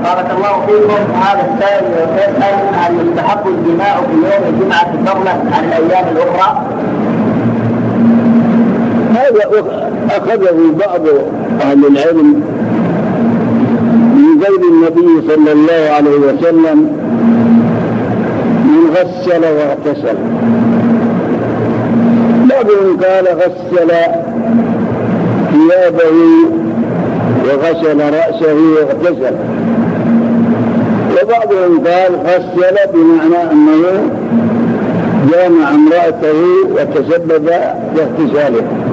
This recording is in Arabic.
بارك الله فيكم. هذا السائل يسأل هل يستحب الجماع في يوم الجمعة فضلا عن الأيام الأخرى؟ هذا أخذه بعض أهل العلم من قول النبي صلى الله عليه وسلم: من غسل واغتسل. بعضهم قال غسل ثيابه وغسل رأسه واغتسل، وبعضهم قال غسل بمعنى أنه جامع امرأته وتسبب باغتساله.